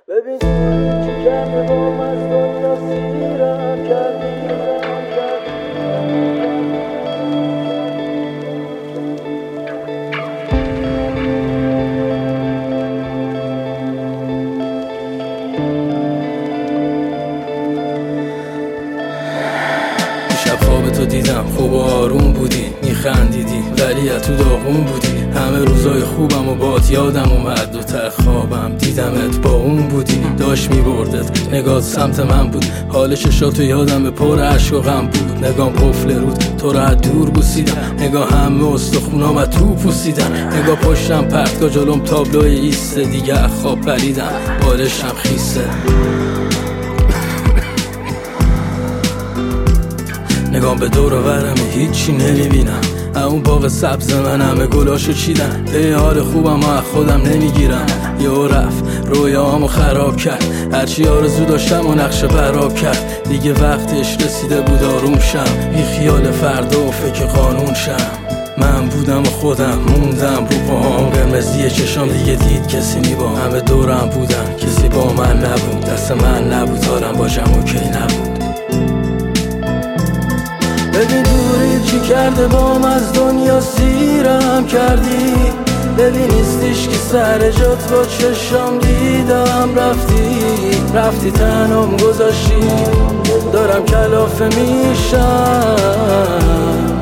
ببین چی کرده بام از دنیا سیرم کردی. شب خواب تو دیدم، خوب آروم بودی، میخندیدی ولی تو داغون بودی. همه روزای خوبم و بات یادم اومد و ته خوابم دیدمت با اون بودی. داشت میبردت، نگات سمت من بود، حال چشاتو یادم به پر عشق و غم بود. نگام قفل رود، تو را از دور بوسیدم، نگاه همه استخونام از تو پوسیدن. نگاه پشتم پرتگاه جلوم تابلوی ایسته، دیگه خواب پریدم بالشم خیسه. نگام به دور و برم هیچی نمیبینم، اون باغ سبز من همه گلاشو چیدن. به حال خوبم و خودم نمیگیرم، یهو رفت رویامو خراب کرد. هرچی آرزو داشتم و نقشه براب کرد. دیگه وقتش رسیده بود آروم شم، بی خیال فردا و فکر قانون شم. من بودم و خودم موندم رو پاهام، قرمزی چشام دیگه دید کسی نیبام. همه دورم بودن کسی با من نبود، دست من نبود حالم با جمع اوکی نبود. ببین دوری چی کرده بام از دنیا سیرم کردی. ببین نیستیش که سر جات با چشام دیدم رفتی تنم گذاشتی، دارم کلافه میشم.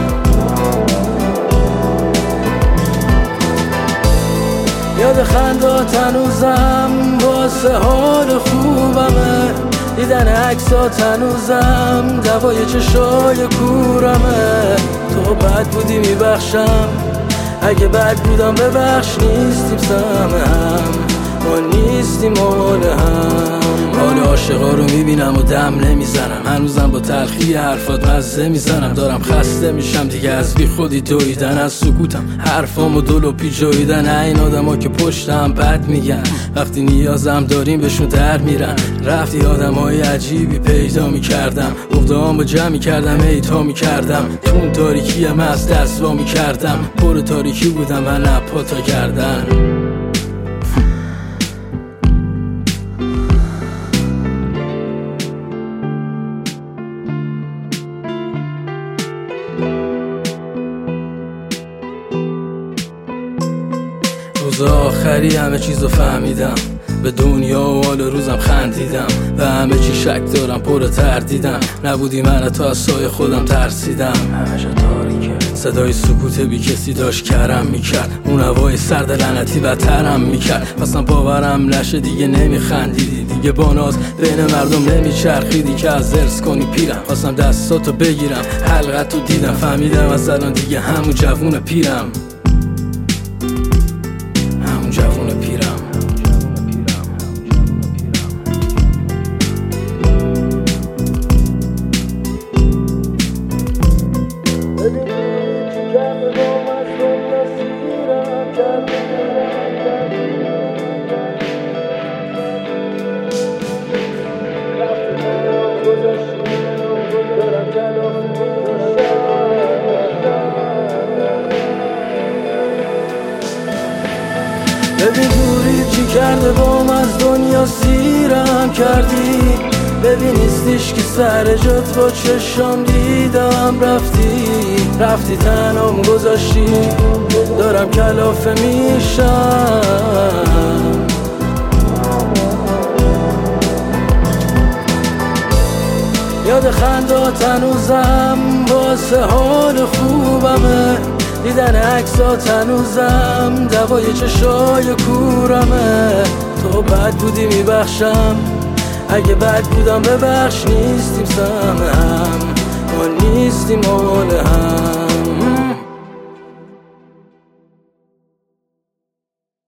یاد خندات هنوزم واسه حال خوبمه، دیدن عکسات هنوزم دوای چشای کورمه. تو بد بودی میبخشم، اگه بد بودم ببخش. نیستیم سهم هم، ما نیستیم مال هم. حال عاشقا رو میبینم و دم نمیزنم، هنوزم با تلخی حرفات مزه میزنم. دارم خسته میشم دیگه از بی خودی دویدن، از سکوتم حرفامو دلوپی جویدن. این آدما که پشتم بد میگن، وقتی نیازم داریم بهشون در میرن. رفتی آدمای عجیبی پیدا میکردم، گفتهامو جمع میکردم ایتا میکردم. تو اون تاریکیم از دست وا میکردم، پر تاریکی بودم من اپا تا گردن. روز آخری همه چیزو فهمیدم، به دنیا و حال روزم خندیدم. به همه چی شک دارم، پر تردیدم. نبودی من تو از سایه خودم ترسیدم. همه جا تاریکه، صدای سکوت بی کسی داشت کرم میکرد. اون هوای سرد لعنتی بدترم میکرد. اصلا باورم نشه دیگه نمیخندیدی، دیگه با ناز بین مردم نمیچرخیدی که از ارث کنی پیرم. خواستم دستاتو بگیرم، حلقتو دیدم، فهمیدم از الان دیگه همون جوون پیرم. ببین دوری چی کرده بام از دنیا سیرم کردی. ببین نیستیش که سر جات با چشام دیدم رفتی تنم گذاشتی، دارم کلافه میشم. یاد خندات هنوزم واسه حال خوبمه، دیدن عکسات هنوزم دوای چشای کورمه. تو بد بودی میبخشم، اگه بد بودم ببخش. نیستیم سهم هم، ما نیستیم مال هم.